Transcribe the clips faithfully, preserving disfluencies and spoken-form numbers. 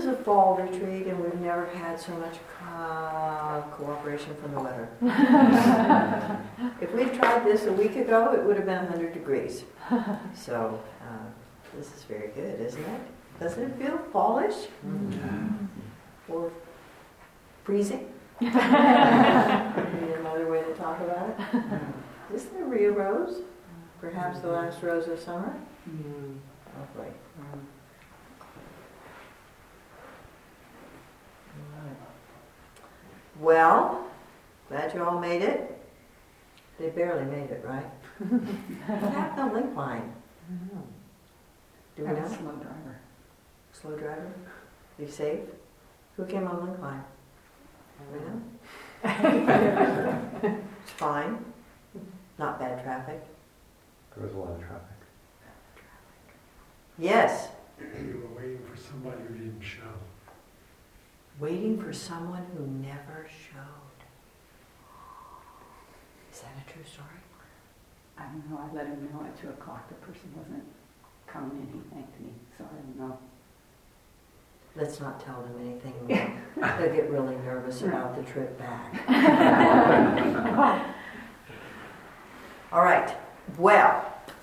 is a fall retreat and we've never had so much co- cooperation from the weather. If we'd tried this a week ago, it would have been one hundred degrees. So uh, this is very good, isn't it? Doesn't it feel fallish? Mm-hmm. Or freezing? Maybe another way to talk about it. Isn't there Rio Rose? Perhaps the last rose of summer? Mm. Lovely. Mm. Well, glad you all made it. They barely made it, right? What happened on link line? I don't know. Do we I know? was a slow driver. Slow driver? Be safe? Who came on link line? Do we know? It's fine. Not bad traffic. There was a lot of traffic. Yes. You were waiting for somebody who didn't show. Waiting for someone who never showed. Is that a true story? I don't know, I let him know at two o'clock the person wasn't coming in, he thanked me, so I don't know. Let's not tell them anything. They'll get really nervous about the trip back. All right. Well,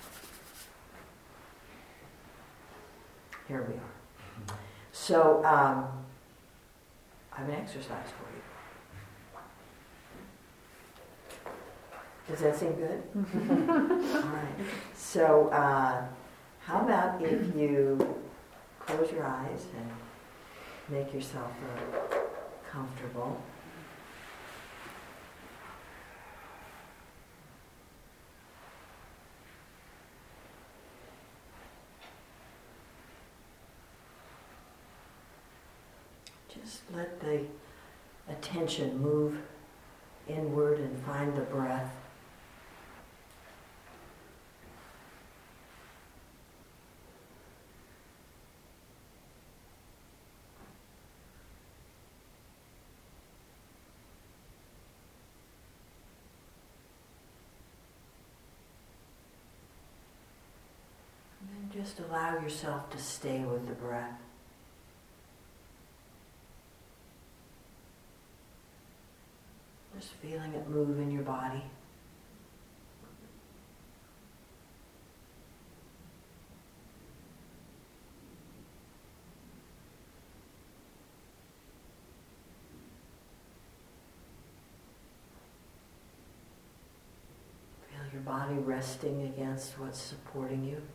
here we are. So, um, I have an exercise for you. Does that seem good? All right. So, uh, how about if you close your eyes and make yourself uh, comfortable. Just let the attention move inward and find the breath. And then just allow yourself to stay with the breath. Just feeling it move in your body. Feel your body resting against what's supporting you.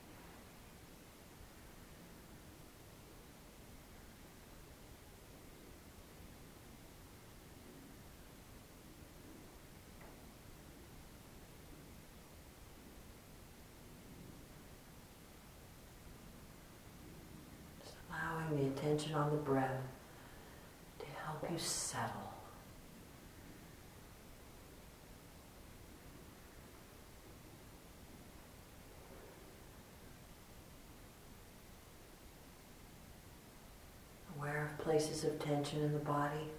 The attention on the breath to help you settle. Aware of places of tension in the body.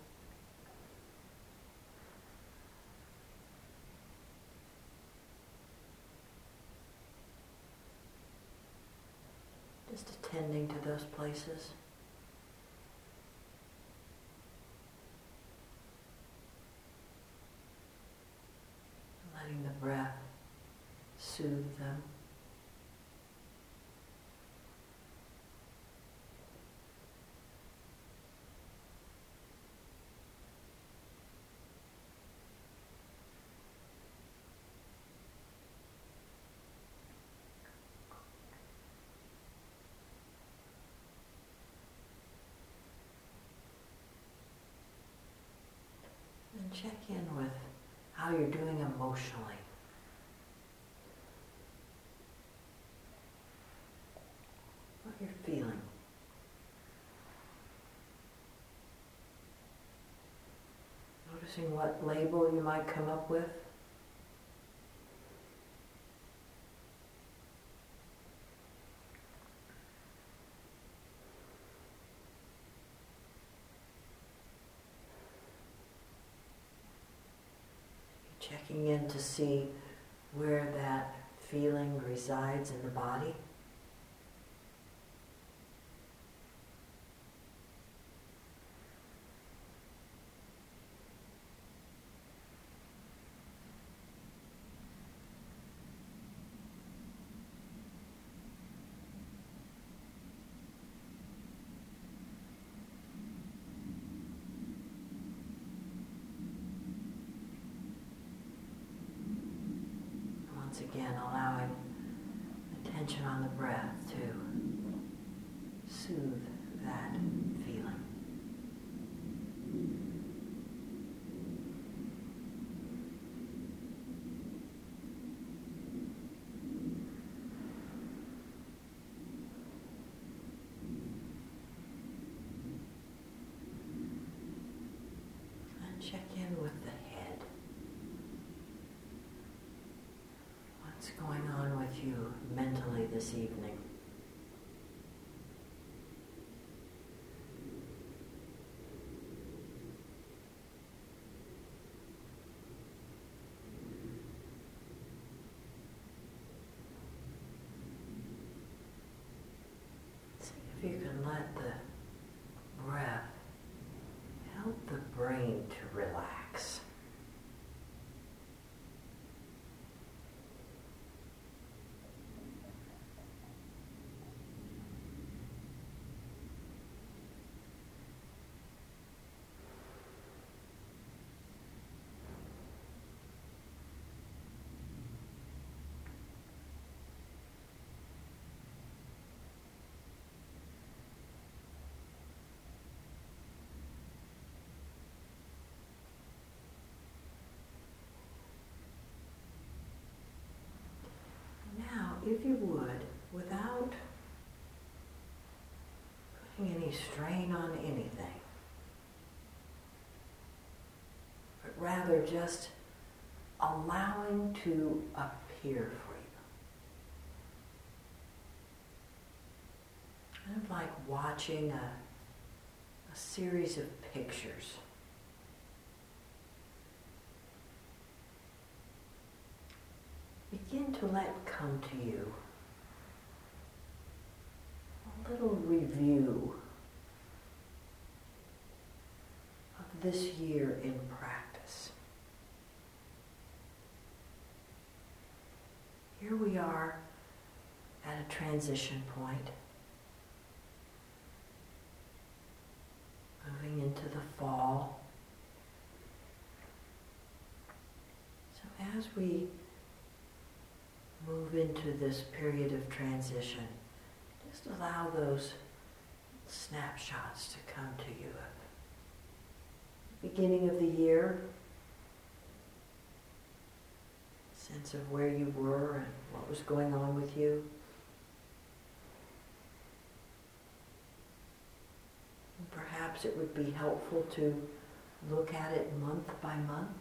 Just attending to those places. Letting the breath soothe them. And check in with how you're doing emotionally. What you're feeling. Noticing what label you might come up with. Checking in to see where that feeling resides in the body. once again allowing attention on the breath to soothe that feeling. And check in with the head. What's going on with you mentally this evening? See if you can let the breath help the brain to relax. Now, if you would, without putting any strain on anything, but rather just allowing to appear for you. Kind of like watching a, a series of pictures. Begin to let come to you a little review of this year in practice. Here we are at a transition point, moving into the fall. So as we move into this period of transition, just allow those snapshots to come to you at the beginning of the year, sense of where you were and what was going on with you. And perhaps it would be helpful to look at it month by month.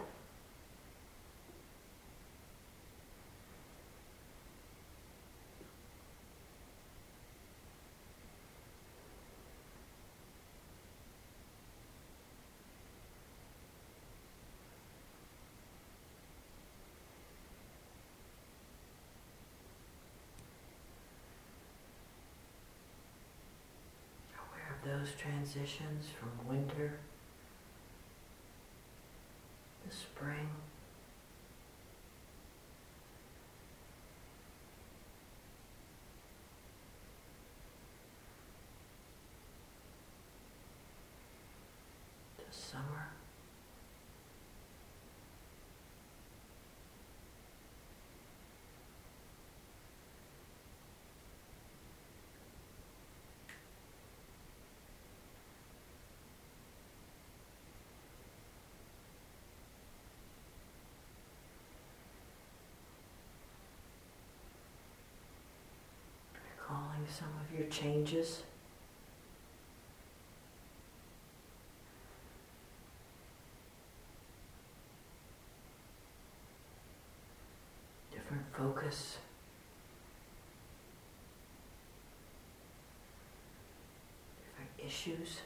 Those transitions from winter to spring, to summer, some of your changes. Different focus. Different issues.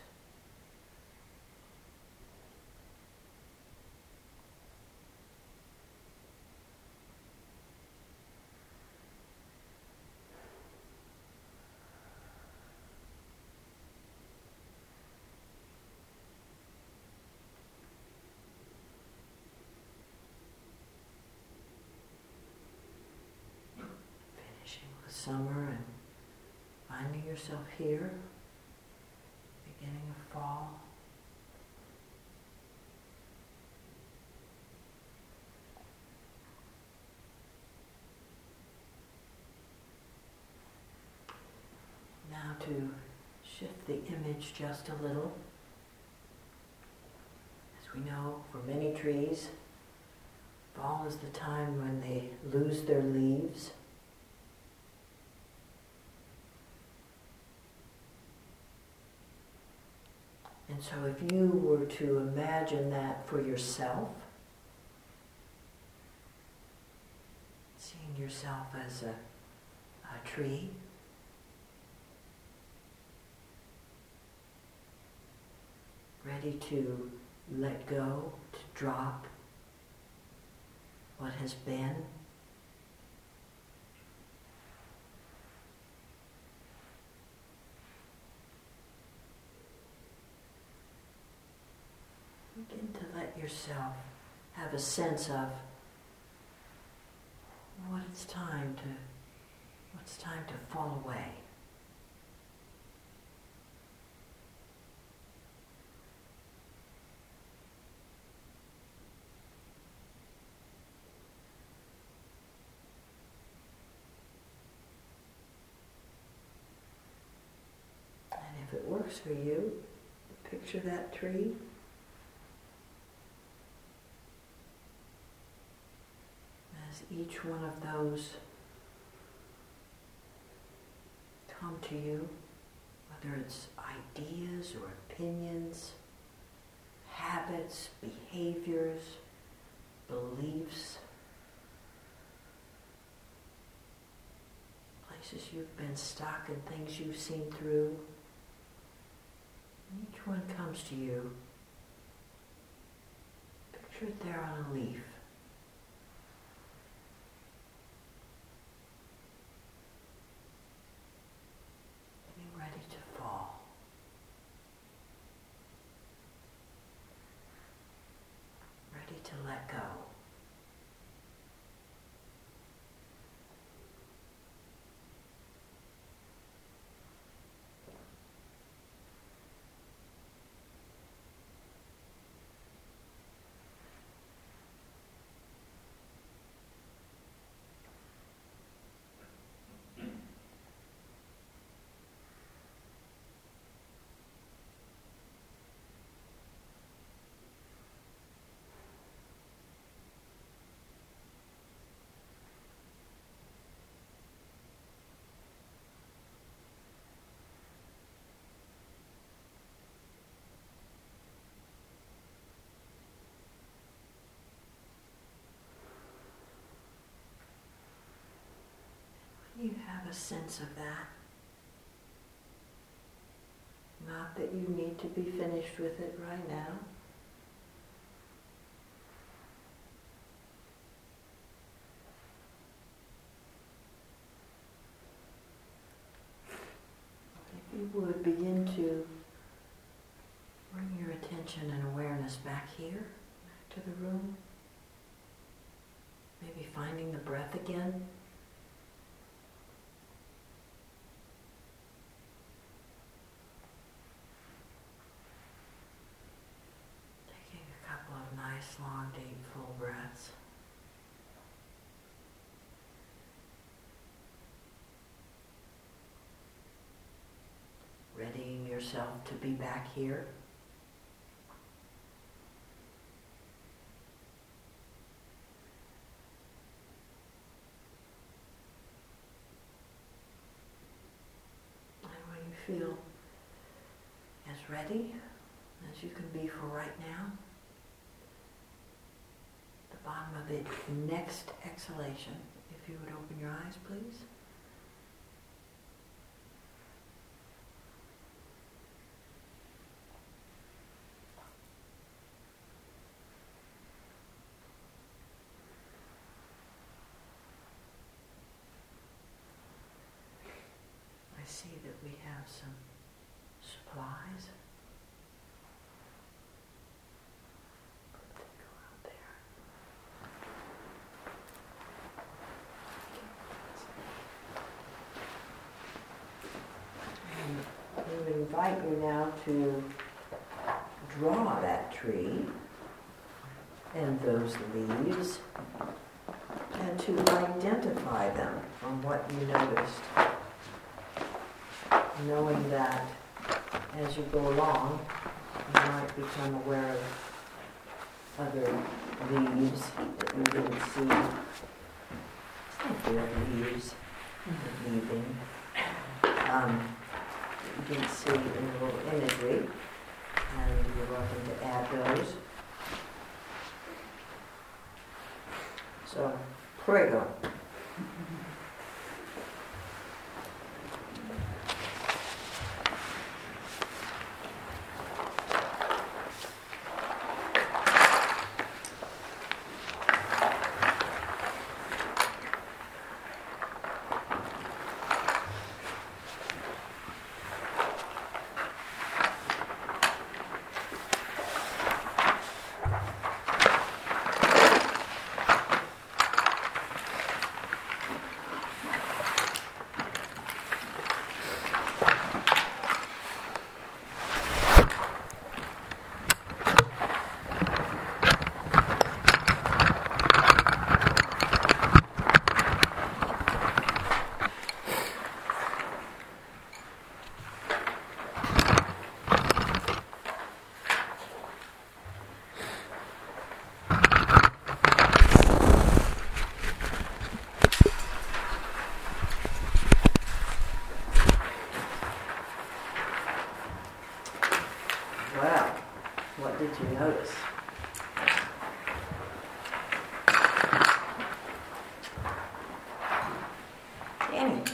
Summer and finding yourself here, beginning of fall. to shift the image just a little. As we know, for many trees, fall is the time when they lose their leaves. And so if you were to imagine that for yourself, seeing yourself as a, a tree, ready to let go, to drop what has been, begin to let yourself have a sense of what it's time to, what's time to fall away. And if it works for you, picture that tree. As each one of those come to you, whether it's ideas or opinions, habits, behaviors, beliefs, places you've been stuck and things you've seen through, and each one comes to you, picture it there on a leaf. Ready to fall. Ready to let go. You have a sense of that. Not that you need to be finished with it right now. If you would begin to bring your attention and awareness back here, back to the room. Maybe finding the breath again. Nice, long, deep, full breaths. Readying yourself to be back here. And when you feel as ready as you can be for right now, bottom of the next exhalation, if you would open your eyes, please. I see that we have some supplies. We invite you now to draw that tree and those leaves and to identify them from what you noticed. knowing that as you go along, you might become aware of other leaves that you didn't see. It's not good leaves, leaving. Um, you didn't see in the little imagery, and you're welcome to add those. So, prego. Well, what did you notice? Danny?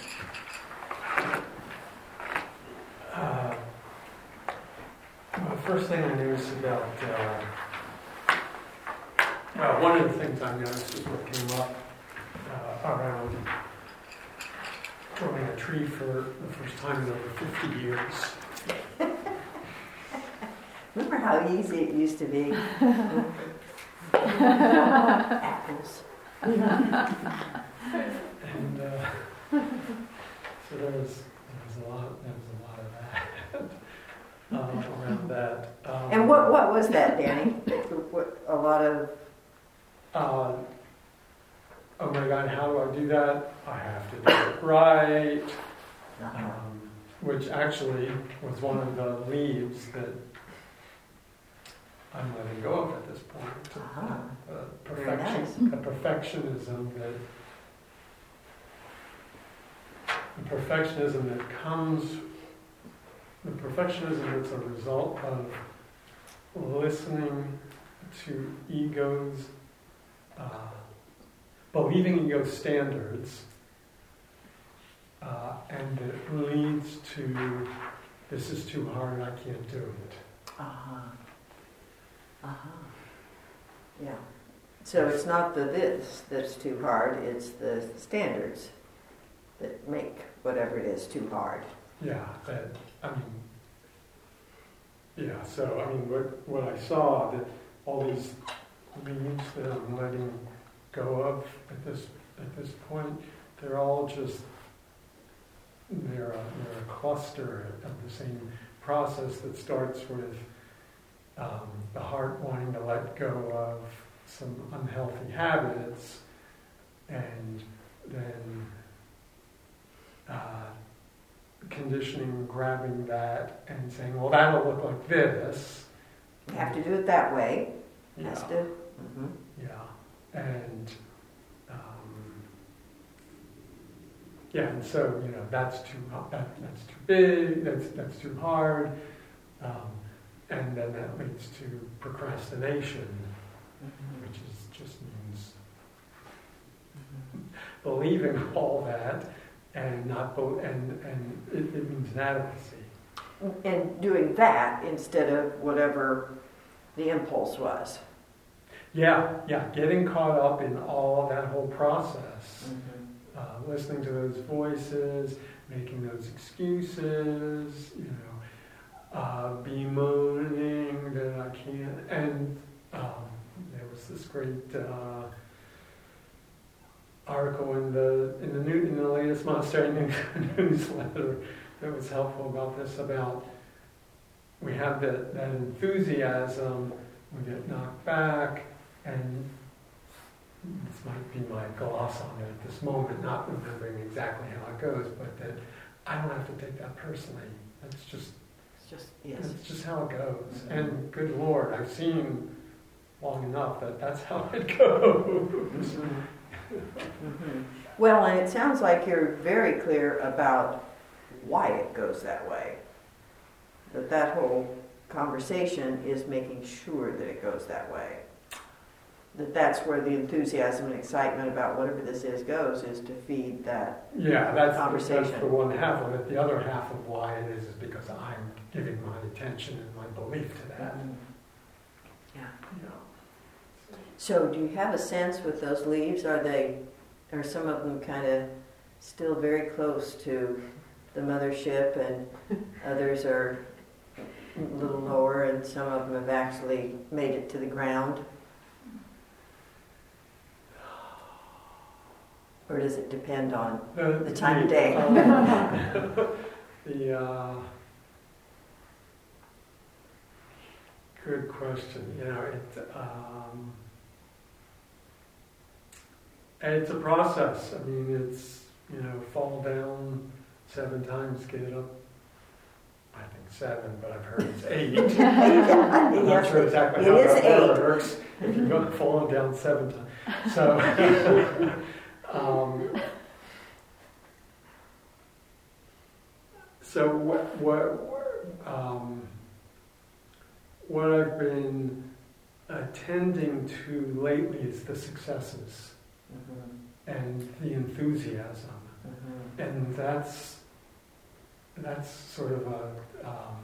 Uh, well, the first thing I noticed about, uh, well, one of the things I noticed is what came up uh, around growing a tree for the first time in over fifty years. Remember how easy it used to be? Apples. And uh, so there was, there was a lot, there was a lot of that uh, around that. Um, And what, what was that, Danny? What, a lot of... Uh, oh my God, how do I do that? I have to do it right. Um, which actually was one of the leaves that I'm letting go of at this point. Uh-huh. Uh, Very perfection, nice. a perfectionism that the perfectionism that comes, the perfectionism that's a result of listening to ego's, uh, believing ego's standards, uh, and it leads to this is too hard, I can't do it. Uh-huh. Uh-huh. Yeah. So it's not the this that's too hard, it's the standards that make whatever it is too hard. Yeah, that, I mean, yeah, so, I mean, what, what I saw, that all these leaves that I'm letting go of at this, at this point, they're all just, they're a, they're a cluster of the same process that starts with um, the heart wanting to let go of some unhealthy habits, and then uh, conditioning, grabbing that and saying, well, that'll look like this. You have to do it that way. It Yeah. has to. Mm-hmm. Yeah. And um, yeah, and so, you know, that's too that, that's too big, that's that's too hard. Um, and then that leads to procrastination, Mm-hmm. which is just means believing all that and not be- and and it, it means inadequacy. And doing that instead of whatever the impulse was. Yeah, yeah, getting caught up in all that whole process, Mm-hmm. uh, listening to those voices, making those excuses, you know, uh, bemoaning that I can't. And um, there was this great uh, article in the in the new in the latest Monastery newsletter that was helpful about this. About we have that that enthusiasm, we get knocked back, and this might be my gloss on it at this moment, not remembering exactly how it goes, but that I don't have to take that personally. That's just It's just, yes. that's just how it goes. And good Lord, I've seen long enough that that's how it goes. Mhm. Well, and it sounds like you're very clear about why it goes that way. That that whole conversation is making sure that it goes that way. That that's where the enthusiasm and excitement about whatever this is goes, is to feed that. Yeah, that's, Conversation. that's the one half of it. The other half of why it is is because I'm giving my attention and my belief to that. Yeah. Yeah. So do you have a sense with those leaves, are they, are some of them kind of still very close to the mothership and others are a little lower and some of them have actually made it to the ground? Or does it depend on The, the time of day? um, the uh, good question. You know, it. Um, and it's a process. I mean, it's, you know, fall down seven times, get it up. I think seven, but I've heard it's eight. I'm not Yes, sure exactly it how is that eight. works. If you're going falling down seven times, so. um, so what what um, what I've been attending to lately is the successes Mhm, and the enthusiasm, mhm. and that's that's sort of a um,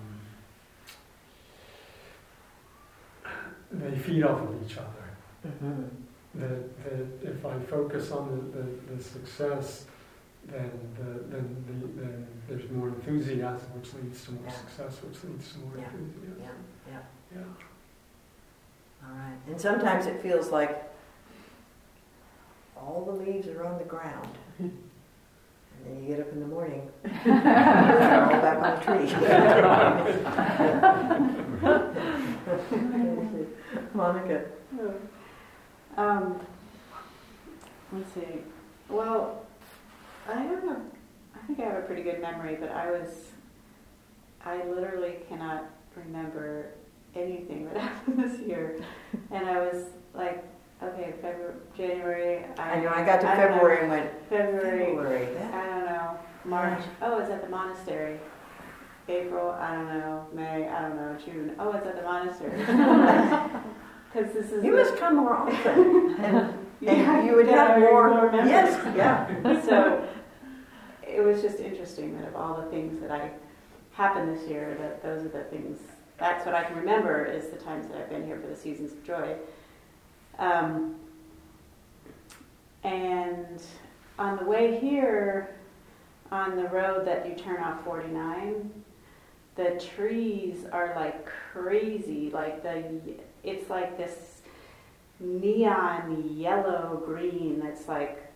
they feed off of each other. Mhm. That, that if I focus on the, the, the success, then the, then the, then there's more enthusiasm, which leads to more Yeah. success, which leads to more Yeah. enthusiasm. Yeah, yeah. Yeah. All right. And sometimes it feels like all the leaves are on the ground. And then you get up in the morning, they're all back on the tree. Monica. Um, let's see. Well, I have a, I think I have a pretty good memory, but I was, I literally cannot remember anything that happened this year. And I was like, okay, February, January. I know, I got to I don't know. February and went, February, February, I that, don't know, March. Oh, it's at the monastery. April, I don't know. May, I don't know. June. Oh, it's at the monastery. Because this is. you the- must come more often. And, Yeah, and you would yeah, have I more, remember. yes, yeah. So it was just interesting that of all the things that I happened this year, that those are the things. That's what I can remember is the times that I've been here for the Seasons of Joy. Um, and on the way here, on the road that you turn off forty-nine, the trees are like crazy. Like the, it's like this neon yellow green that's like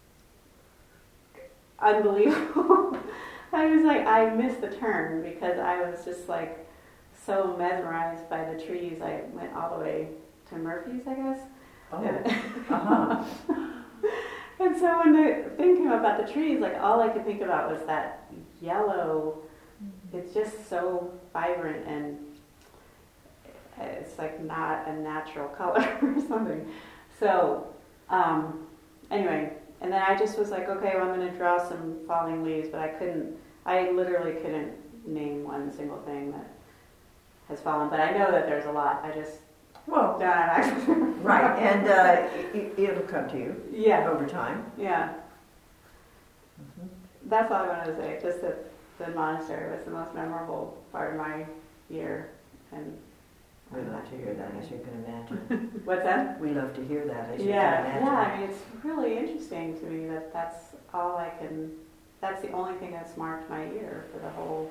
unbelievable. I was like, I missed the turn because I was just like so mesmerized by the trees. I went all the way to Murphy's, I guess. Oh, uh-huh. And so when the thing came about the trees, like all I could think about was that yellow. It's just so vibrant and it's like not a natural color or something. So um, anyway, and then I just was like, okay, well, I'm going to draw some falling leaves, but I couldn't, I literally couldn't name one single thing that has fallen. But I know that there's a lot. I just Well, don't have access. right, and uh, it, it'll come to you Yeah, over time. yeah. Mhm. That's all I wanted to say. Just that the monastery was the most memorable part of my year. And We love to hear that, as you can imagine. what's that? We love to hear that, as you Yeah, can imagine. yeah. I mean, it's really interesting to me that that's all I can. That's the only thing that's marked my year for the whole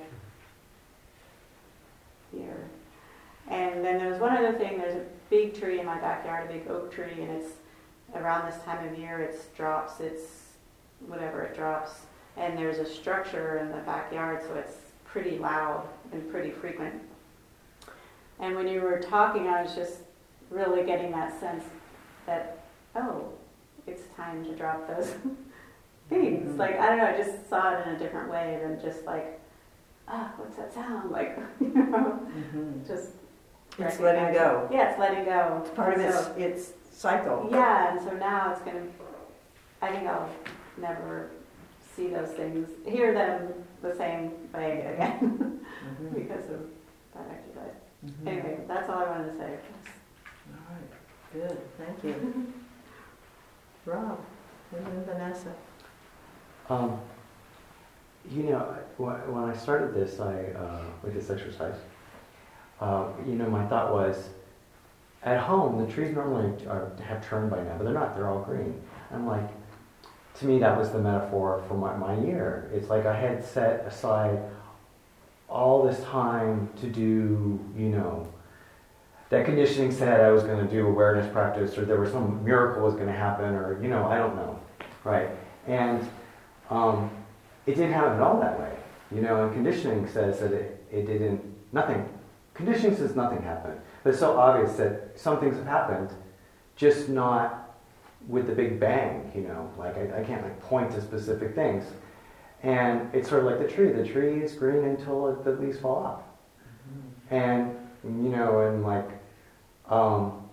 year. And then there's one other thing. There's a big tree in my backyard, a big oak tree, and it's around this time of year. It drops its whatever it drops, and there's a structure in the backyard, so it's pretty loud and pretty frequent. And when you were talking, I was just really getting that sense that, oh, it's time to drop those things. Like, I don't know, I just saw it in a different way than just like, ah, what's that sound? Like, you know, Mhm. just. It's letting go. Yeah, it's letting go. It's part of its, So- its cycle. Yeah, and so now it's gonna, I think I'll never see those things, hear them the same way again Mhm. because of that exercise. Mhm. Anyway, that's all I wanted to say. All right, good, thank you. Rob, and then Vanessa. Um, you know, wh- when I started this, I uh, with this exercise, uh, you know, my thought was, at home, the trees normally are, have turned by now, but they're not. They're all green. I'm like, to me, that was the metaphor for my, my year. It's like I had set aside all this time to do, you know, that conditioning said I was going to do awareness practice, or there was some miracle was going to happen, or, you know, I don't know, right? And um, it didn't happen at all that way, you know, and conditioning says that it, it didn't, nothing, conditioning says nothing happened. But it's so obvious that some things have happened, just not with the big bang, you know, like I, I can't like point to specific things. And it's sort of like the tree. The tree is green until it, the leaves fall off. Mm-hmm. And, you know, and like, um,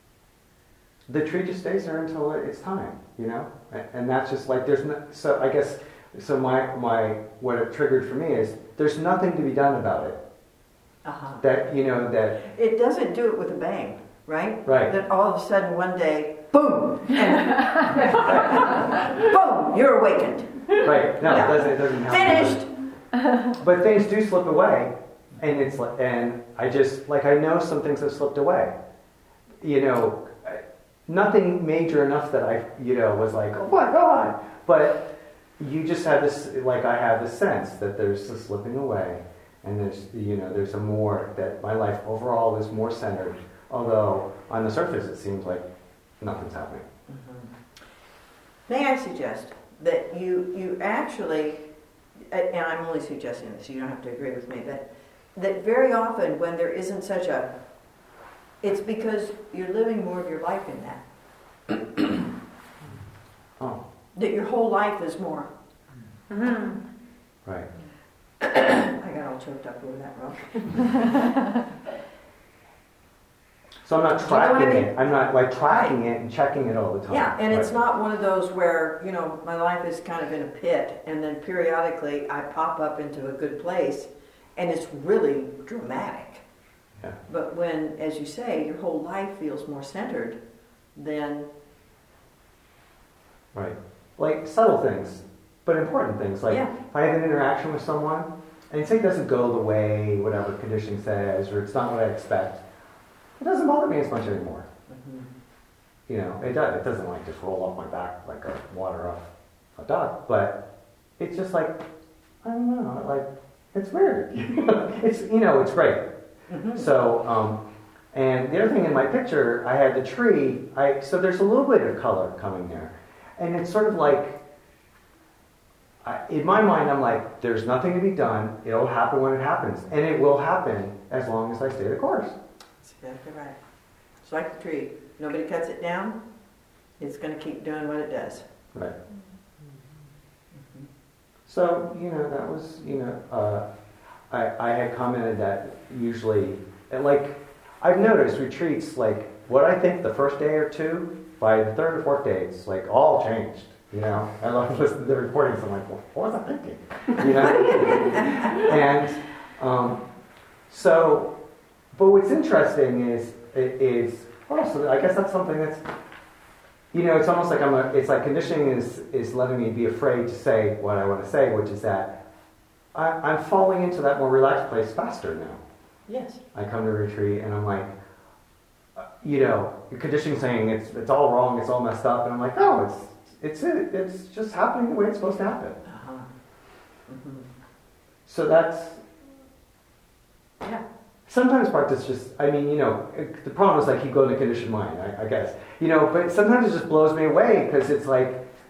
the tree just stays there until it's time, you know? And, and that's just like, there's no, so I guess, so my, my, what it triggered for me is, there's nothing to be done about it. Uh-huh. That, you know, that... It doesn't do it with a bang, right? Right. That all of a sudden one day, boom, and boom, you're awakened. Right, no, Yeah. it doesn't, it doesn't happen. Finished. But things do slip away, and it's like, and I just, like, I know some things have slipped away. You know, nothing major enough that I, you know, was like, oh my God. But you just have this, like, I have this sense that there's a slipping away, and there's, you know, there's a more, that my life overall is more centered, although on the surface it seems like nothing's happening. Mm-hmm. May I suggest that you you actually, and I'm only suggesting this, you don't have to agree with me, but that very often when there isn't such a, it's because you're living more of your life in that. Oh, That your whole life is more. Mm-hmm. right. I got all choked up over that, Rob. So I'm not Do you know tracking what I mean? it. I'm not like tracking it and checking it all the time. Yeah, and it's Right. not one of those where, you know, my life is kind of in a pit and then periodically I pop up into a good place and it's really dramatic. Yeah. But when, as you say, your whole life feels more centered, then... Right. Like subtle things, but important things. Like Yeah. if I have an interaction with someone, and say it doesn't go the way whatever conditioning says, or it's not what I expect, it doesn't bother me as much anymore. Mm-hmm. You know, it does. It doesn't like just roll off my back like a water off a duck, but it's just like, I don't know, like, it's weird. It's, you know, it's great. Mm-hmm. So, um, and the other thing in my picture, I had the tree, I, so there's a little bit of color coming there. And it's sort of like, I, in my mind, I'm like, there's nothing to be done. It'll happen when it happens. And it will happen as long as I stay the course. That's exactly right. It's like the tree. Nobody cuts it down, it's going to keep doing what it does. Right. So, you know, that was, you know, uh, I, I had commented that usually, and like, I've noticed retreats, like, what I think the first day or two, by the third or fourth day, it's like all changed, you know? I love listening to the recordings, I'm like, well, what was I thinking? You know? And um, so, but what's interesting is, is, oh, so I guess that's something that's, you know, it's almost like I'm a, it's like conditioning is, is letting me be afraid to say what I want to say, which is that I, I'm falling into that more relaxed place faster now. Yes. I come to a retreat and I'm like, uh, you know, conditioning saying it's it's all wrong, it's all messed up, and I'm like, no, it's it's it, it's just happening the way it's supposed to happen. Uh-huh. Mm-hmm. So that's, Yeah. sometimes practice just, I mean, you know, it, the problem is I keep going to conditioned mind, I, I guess. You know, but sometimes it just blows me away because it's like,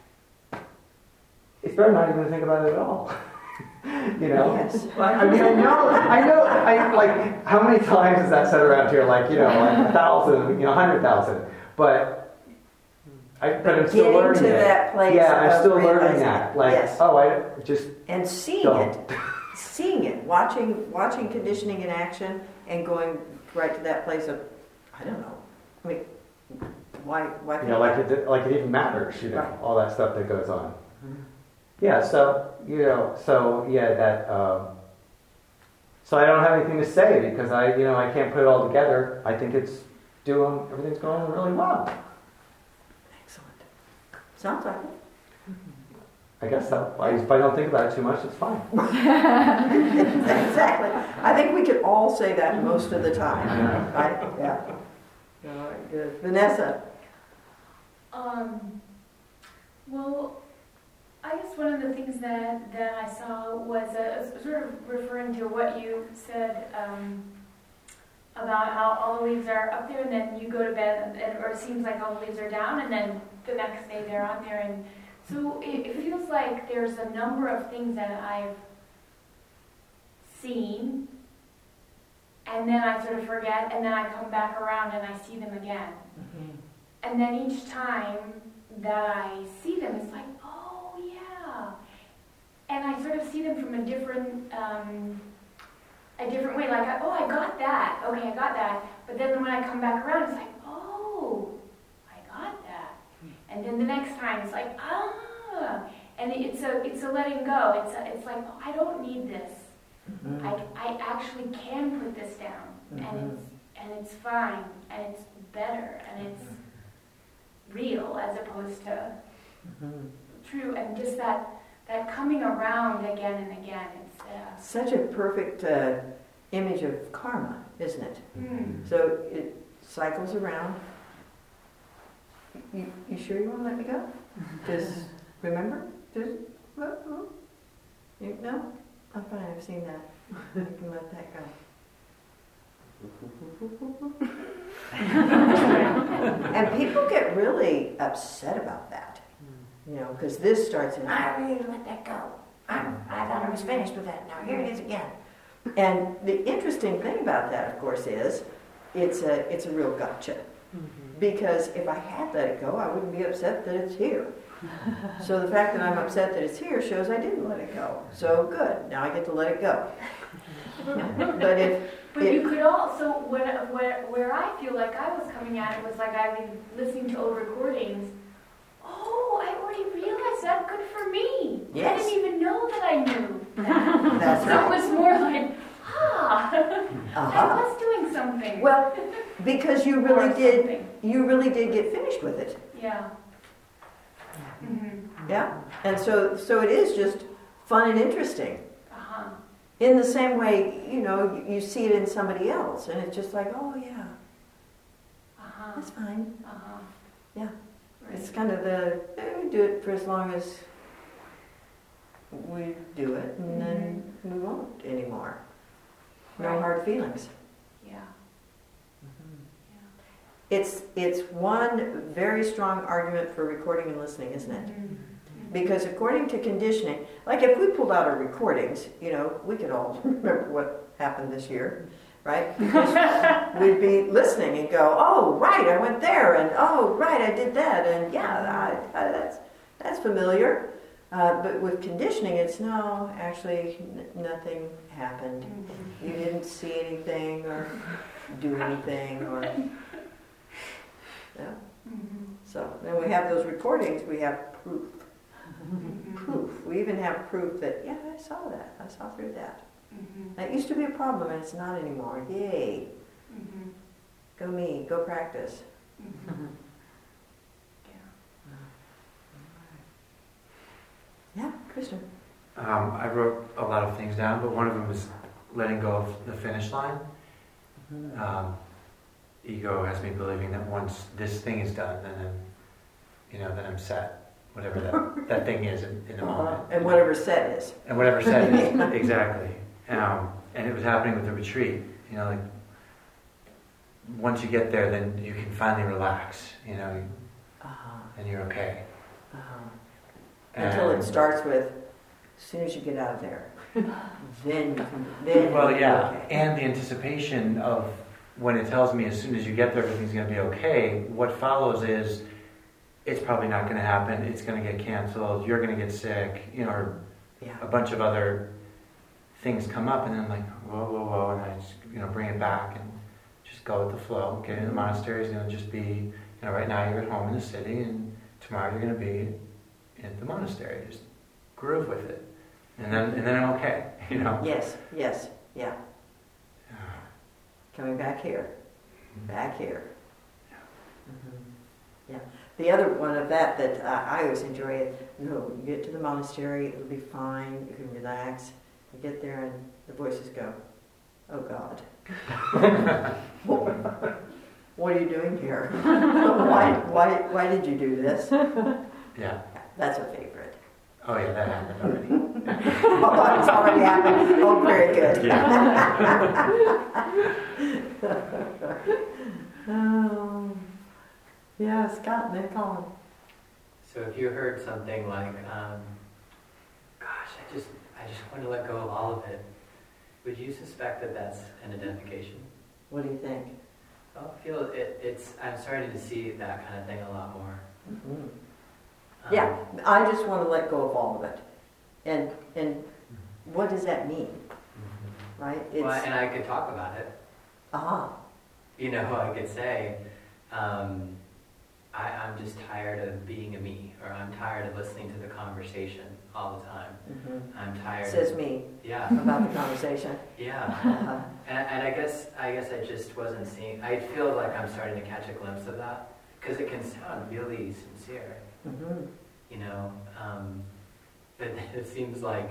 it's better not even to think about it at all. You know? Yes. I mean, I know, I know, I, like, how many times is that said around here? Like, you know, like a thousand, you know, a hundred thousand. But I, but, But I'm still getting learning to it. that place Yeah, I'm of still learning realizing that. it. Like, Yes. oh, I just And seeing don't. it, seeing it, watching, watching conditioning in action, and going right to that place of, I don't know. I mean, why? Why? You know, like it, like it even matters. You know, Right. all that stuff that goes on. Mhm. Yeah. So you know, so yeah, that. Um, so I don't have anything to say because I, you know, I can't put it all together. I think it's doing everything's going really well. Excellent. Sounds like it. I guess so. I, if I don't think about it too much, it's fine. Exactly. I think we could all say that most of the time. Right? Yeah. All right, good. Vanessa. Um, well, I guess one of the things that, that I saw was uh, sort of referring to what you said um, about how all the leaves are up there and then you go to bed, and, or it seems like all the leaves are down and then the next day they're on there. And so it, it feels like there's a number of things that I've seen and then I sort of forget and then I come back around and I see them again. Mm-hmm. And then each time that I see them, it's like, oh yeah. And I sort of see them from a different, um, a different way. Like, oh, I got that. Okay, I got that. But then when I come back around, it's like, oh, I got that. And then the next time, it's like, ah. And it's a, it's a letting go. It's a, it's like, oh, I don't need this. Mm-hmm. I, I actually can put this down, Mm-hmm. and it's and it's fine, and it's better, and it's real as opposed to Mm-hmm. true, and just that that coming around again and again. It's uh, Such a perfect uh, image of karma, isn't it? mm. So it cycles around. You, you sure you want to let me go? Just remember? Just, well, well. You, no? I'm fine, I've seen that. You can let that go. And people get really upset about that. You know, because this starts in, I really let that go. I'm, I thought I was finished with that. Now here it is again. And the interesting thing about that, of course, is it's a it's a real gotcha. Because if I had let it go, I wouldn't be upset that it's here. So the fact that I'm upset that it's here shows I didn't let it go. So good. Now I get to let it go. But if But it, you could also, where, where, where I feel like I was coming at it was like I've been listening to old recordings. Oh, I already realized that. Good for me. Yes. I didn't even know that I knew that. That's So right. it was more like, ah, I Uh-huh. was doing something. Well, because you Or really did, something. you really did get finished with it. Yeah. Mm-hmm. Yeah. And so, so it is just fun and interesting. Uh-huh. In the same way, you know, you, you see it in somebody else, and it's just like, oh yeah, Uh-huh. that's fine. Uh-huh. Yeah. Right. It's kind of the eh, we do it for as long as we do it, and then we won't anymore. No Right. hard feelings. Yeah. It's it's one very strong argument for recording and listening, isn't it? Mhm. Because according to conditioning, like if we pulled out our recordings, you know, we could all remember what happened this year, right? Because we'd be listening and go, oh, right, I went there, and oh, right, I did that, and yeah, I, I, that's that's familiar. Uh, but with conditioning, it's no, actually, n- nothing happened. Mhm. You didn't see anything or do anything, or yeah. Mhm. So then we have those recordings. We have proof. Mhm. Proof. We even have proof that, yeah, I saw that. I saw through that. Mhm. That used to be a problem and it's not anymore. Yay. Mhm. Go me. Go practice. Mhm. Yeah, Kristen. Um, I wrote a lot of things down, but one of them was letting go of the finish line. Um, ego has me believing that once this thing is done, then I'm, you know, then I'm set. Whatever that, that thing is in, in a moment. And whatever set is. And whatever set is, exactly. Um, and it was happening with the retreat. You know, like once you get there, then you can finally relax. You know, Uh-huh. and you're okay. Uh-huh. Until it And- starts with, as soon as you get out of there, then you can, then Well, you'll be yeah, okay. and the anticipation of when it tells me as soon as you get there everything's going to be okay, what follows is it's probably not going to happen. It's going to get canceled. You're going to get sick. You know, or Yeah. a bunch of other things come up, and then I'm like, whoa, whoa, whoa, and I just, you know, bring it back and just go with the flow. Okay, the monastery is going to just be, you know, right now you're at home in the city, and tomorrow you're going to be at the monastery. Just groove with it, and then and then I'm okay, you know. Yes, yes, yeah. Coming back here, back here. Mhm. Yeah. The other one of that that uh, I always enjoy it. No, you get to the monastery, it'll be fine. You can relax. You get there, and the voices go, "Oh God, what are you doing here? why, why, why did you do this?" Yeah. That's a favorite. Oh yeah, that happened already. Oh, it's already happened. Oh, very good. Oh, yeah, Scott, then Colin. So if you heard something like, um, gosh, I just, I just want to let go of all of it, would you suspect that that's an identification? What do you think? Well, I feel it, it's, I'm starting to see that kind of thing a lot more. Mm-hmm. Um, Yeah, I just want to let go of all of it. And and what does that mean, mhm. right? It's, Well, and I could talk about it. aha, You know, I could say, um, I, I'm just tired of being a me, or I'm tired of listening to the conversation all the time. mm-hmm. I'm tired. Says of, me Yeah, about the conversation. yeah. Uh-huh. And, and I guess I guess I just wasn't seeing. I feel like I'm starting to catch a glimpse of that because it can sound really sincere, Mm-hmm. you know. Um, but it seems like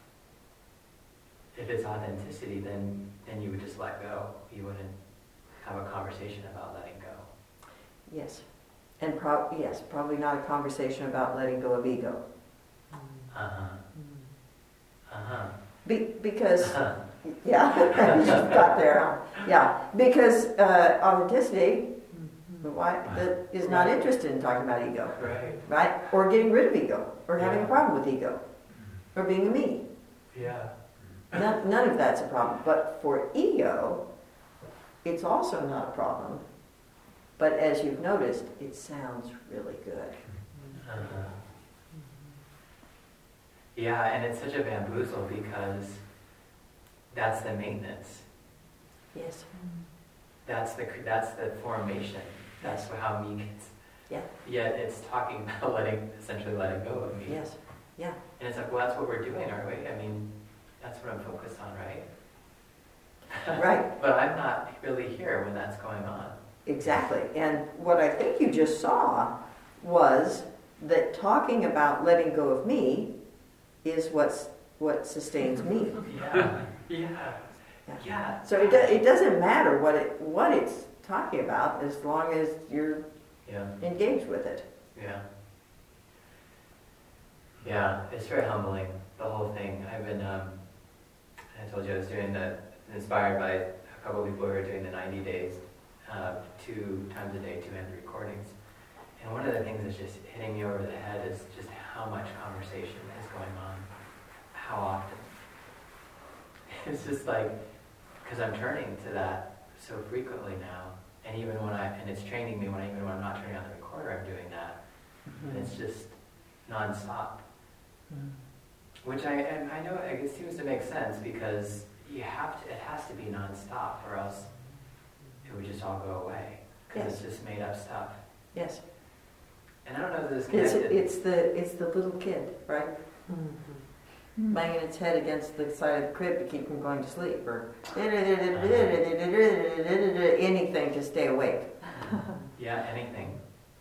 if it's authenticity, then then you would just let go. You wouldn't have a conversation about letting go. Yes, and prob yes, probably not a conversation about letting go of ego. Uh huh. Uh huh. Be- because Uh-huh. yeah, you just got there. Huh? Yeah, because uh, authenticity, why that is not interested in talking about ego, Right. right? Or getting rid of ego, or having a Yeah. problem with ego, or being a me. Yeah. None, none of that's a problem. But for ego, it's also not a problem. But as you've noticed, it sounds really good. Uh-huh. Yeah, and it's such a bamboozle because that's the maintenance. Yes. That's the that's the formation. That's how me gets. Yeah. Yet it's talking about letting, essentially letting go of me. Yes. Yeah. And it's like, well, that's what we're doing, aren't we? I mean, that's what I'm focused on, right? Right. But I'm not really here when that's going on. Exactly. And what I think you just saw was that talking about letting go of me is what's what sustains me. Yeah. Yeah. Yeah. Yeah. So it, do, it doesn't matter what it what it's talking about as long as you're Yeah. engaged with it. Yeah. Yeah, it's very humbling, the whole thing. I've been, um, I told you I was doing the, inspired by a couple of people who are doing the ninety days, uh, two times a day, two hundred recordings. And one of the things that's just hitting me over the head is just how much conversation is going on, how often. It's just like, because I'm turning to that so frequently now, and even when I, and it's training me when I, even when I'm not turning on the recorder, I'm doing that. And it's just nonstop. Which I and I know it seems to make sense because you have to. It has to be nonstop, or else it would just all go away because Yes. it's just made up stuff. Yes. And I don't know if this is It's connected. it's the it's the little kid, right? Banging its head against the side of the crib to keep from going to sleep, or anything to stay awake. Yeah, anything.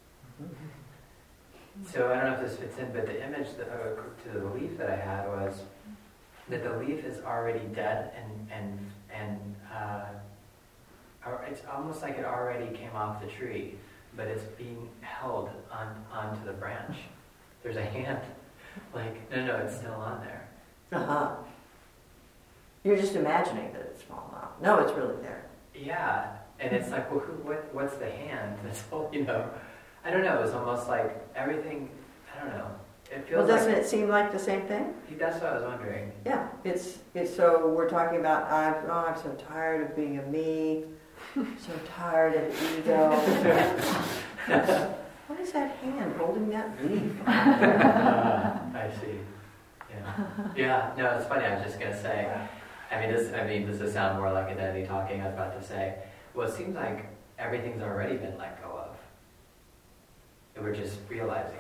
So I don't know if this fits in, but the image that, uh, to the leaf that I had was that the leaf is already dead, and and and uh, or it's almost like it already came off the tree, but it's being held on onto the branch. There's a hand, like no, no, it's still on there. Uh-huh. You're just imagining that it's fallen off. No, it's really there. Yeah, and it's like, well, who, what, what's the hand? That's all, you know. I don't know. It's almost like everything. I don't know. It feels Well, doesn't like it seem like the same thing? that's what I was wondering. Yeah, it's it's so we're talking about I'm oh, I'm so tired of being a me, so tired of ego. What is that hand holding that leaf? I see. Yeah. Yeah. No, it's funny. I was just gonna say. I mean, this. I mean, this does sound more like identity talking. I was about to say. Well, it seems like everything's already been let go of. And we're just realizing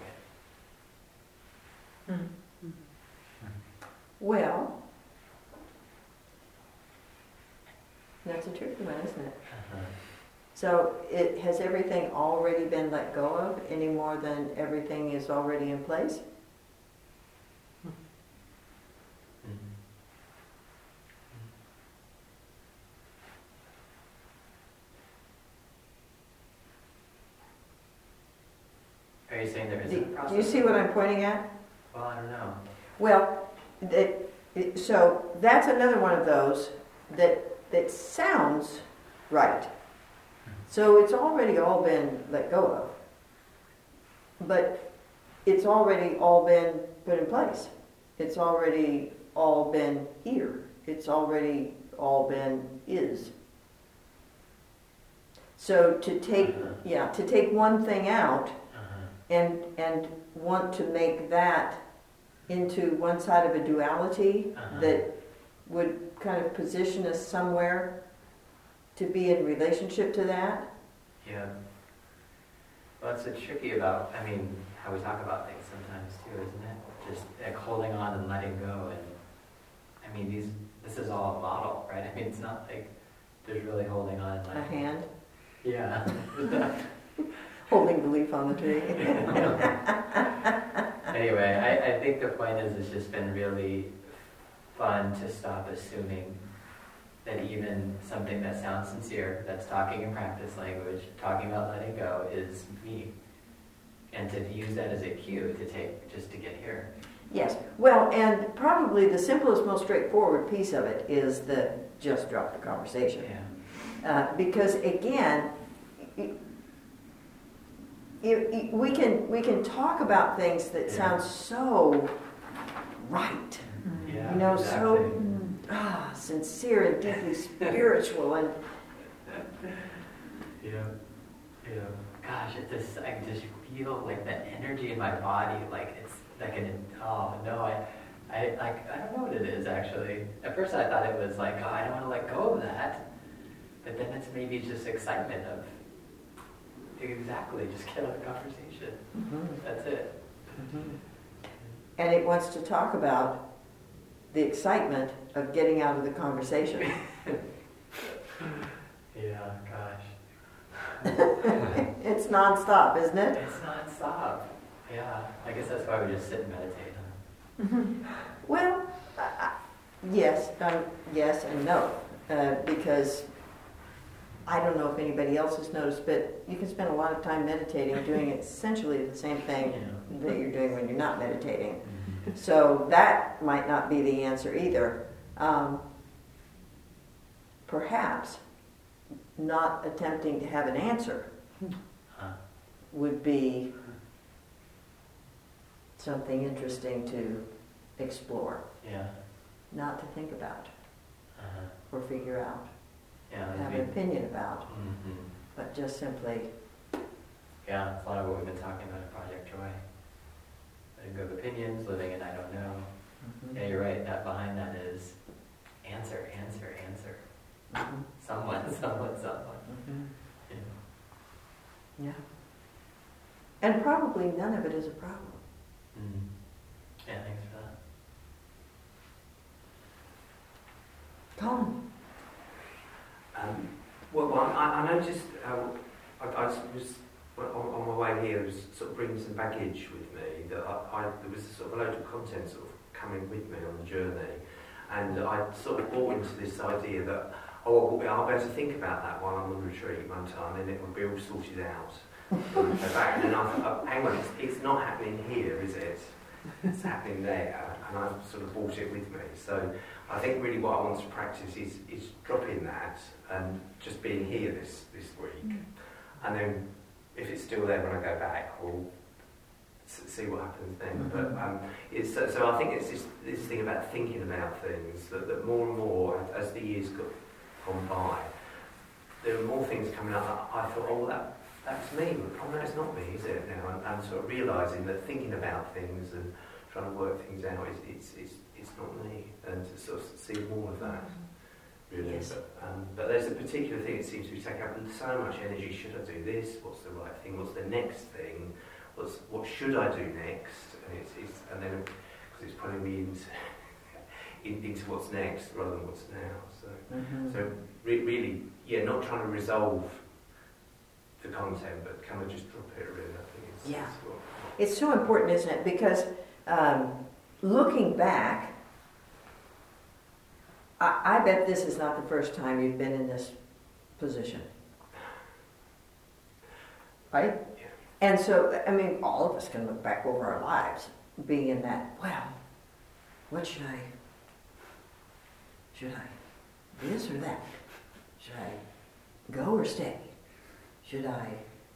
it. Hmm. Well, that's a tricky one, isn't it? Uh-huh. So, it has everything already been let go of any more than everything is already in place? Mhm. Are you saying there is a Do, process? do you see what I'm pointing at? Well, I don't know. Well, it, it, so that's another one of those that that sounds right. So it's already all been let go of, but it's already all been put in place. It's already all been here. It's already all been is. So to take, Uh-huh. yeah, to take one thing out Uh-huh. and and want to make that into one side of a duality Uh-huh. that would kind of position us somewhere to be in relationship to that. Yeah. Well, it's so tricky about, I mean, how we talk about things sometimes too, isn't it? Just like holding on and letting go. And I mean, these, this is all a model, right? I mean, it's not like there's really holding on and A letting go. hand Yeah. holding the leaf on the tree. Anyway, I, I think the point is it's just been really fun to stop assuming that even something that sounds sincere, that's talking in practice language, talking about letting go, is me. And to use that as a cue to take, just to get here. Yes. Well, and probably the simplest, most straightforward piece of it is the just drop the conversation. Yeah. Uh, because again, y- y- y- we can we can talk about things that Yeah. sound so right, Yeah, you know, exactly. so ah, sincere and deeply spiritual, and Yeah. Yeah. Gosh, it just, I can just feel like the energy in my body, like it's like an, oh no, I, I, like, I don't know what it is actually. At first I thought it was like, oh, I don't want to let go of that. But then it's maybe just excitement of, exactly, just get out of the conversation. That's it. and it wants to talk about the excitement of getting out of the conversation. Yeah, gosh. It's nonstop, isn't it? It's non-stop. Yeah, I guess that's why we just sit and meditate, huh? Well, I, I, yes, um, yes and no, uh, because I don't know if anybody else has noticed, but you can spend a lot of time meditating doing essentially the same thing Yeah. that you're doing when you're not meditating. So that might not be the answer either. Um, perhaps not attempting to have an answer Huh. would be something interesting to explore, Yeah. not to think about Uh-huh. or figure out, Yeah, have that'd an be- opinion about, Mhm. but just simply, Yeah, it's a lot of what we've been talking about in Project Joy. Letting go of opinions, living in I don't know. Yeah, you're right. That behind that is answer, answer, answer. Mhm. Someone, someone, someone. Mhm. Yeah. Yeah. And probably none of it is a problem. Mm. Yeah, thanks for that. Colin. Um, well, well, I, I noticed um, I, I was on, on my way here, I was sort of bringing some baggage with me. That I, I there was sort of a load of content sort of coming with me on the journey, and I sort of bought into this idea that oh, well, I'll be able to think about that while I'm on retreat one time, and it will be all sorted out. When I go back, and then I thought, oh, hang on, it's, it's not happening here, is it? It's happening there, and I've sort of brought it with me. So I think really what I want to practice is, is dropping that and just being here this, this week. And then if it's still there when I go back, we'll s- see what happens then. Mm-hmm. But um, it's, so, so I think it's this, this thing about thinking about things, that, that more and more, as, as the years got gone by, there are more things coming up that I thought, oh, that that's me. Oh no, it's not me, is it? Now I'm, I'm sort of realising that thinking about things and trying to work things out is it's it's it's not me, and to sort of see more of that. Really, Yes. but, um, but there's a particular thing that seems to be taking up so much energy. Should I do this? What's the right thing? What's the next thing? What's what should I do next? And it's, it's and then because it's pulling me into in, into what's next rather than what's now. So Mm-hmm. so re- really, yeah, not trying to resolve the content, but kind of just drop it. Really, I think it's, Yeah. it's what, It's so important, isn't it? Because um, looking back, I, I bet this is not the first time you've been in this position. Right? Yeah. And so, I mean, all of us can look back over our lives being in that, well, what should I, should I, this or that? Should I go or stay? Should I?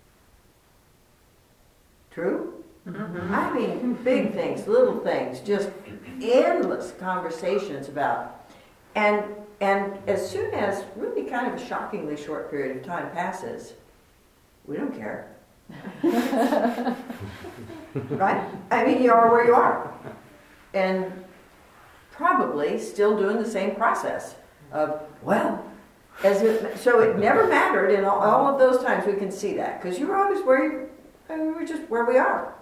True? Mm-hmm. I mean, big things, little things, just endless conversations about. And and as soon as really kind of a shockingly short period of time passes, we don't care. Right? I mean, you are where you are. And probably still doing the same process of, well, as it, so it never mattered in all, all of those times we can see that. Because you were always where you, I mean, we were just where we are.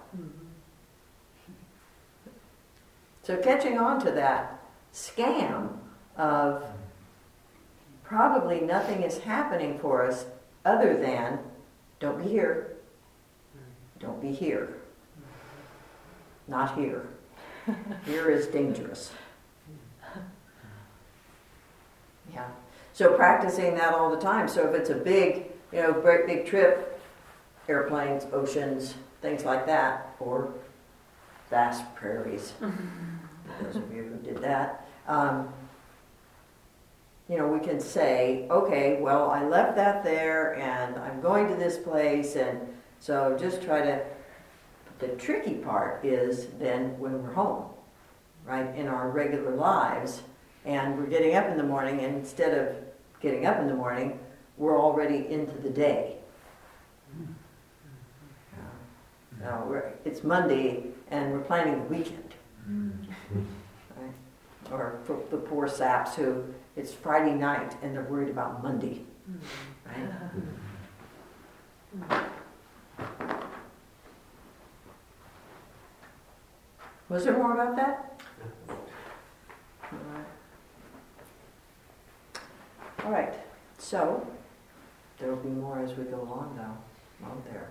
So catching on to that scam of probably nothing is happening for us other than don't be here, don't be here, not here. Here is dangerous. Yeah. So practicing that all the time. So if it's a big, you know, great big trip, airplanes, oceans, things like that, or vast prairies. For those of you who did that, um, you know, we can say, okay, well, I left that there, and I'm going to this place, and so just try to. The tricky part is then when we're home, right, in our regular lives, and we're getting up in the morning, and instead of getting up in the morning, we're already into the day. No, we're, it's Monday, and we're planning the weekend. Right? Or for the poor saps who, it's Friday night, and they're worried about Monday. Right? Was there more about that? All right. So, there will be more as we go along, though, won't there?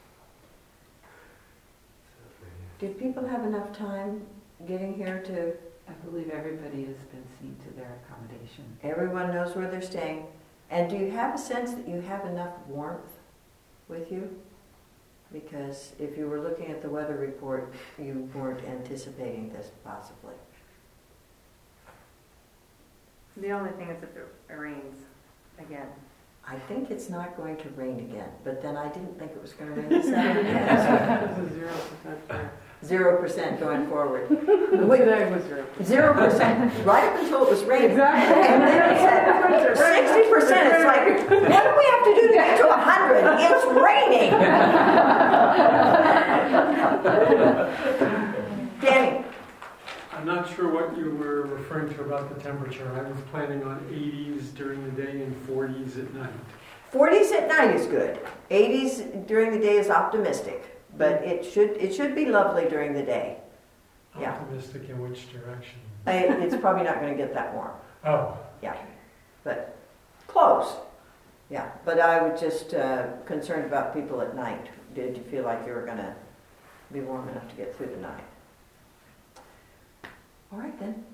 Did people have enough time getting here to... I believe everybody has been seen to their accommodation. Everyone knows where they're staying. And do you have a sense that you have enough warmth with you? Because if you were looking at the weather report, you weren't anticipating this possibly. The only thing is if it rains again. I think it's not going to rain again, but then I didn't think it was going to rain this afternoon. It's a zero percent chance. Zero percent going forward. Today was zero percent. Zero percent, right up until it was raining. Exactly. And then it said sixty percent. It's like, what do we have to do to get to a hundred? It's raining. Danny. I'm not sure what you were referring to about the temperature. I was planning on eighties during the day and forties at night. forties at night is good. eighties during the day is optimistic, but it should it should be lovely during the day. Yeah. Optimistic in which direction? I, it's probably not going to get that warm. Oh. Yeah, but close. Yeah, but I was just uh, concerned about people at night. Did you feel like you were going to be warm enough to get through the night? All right then.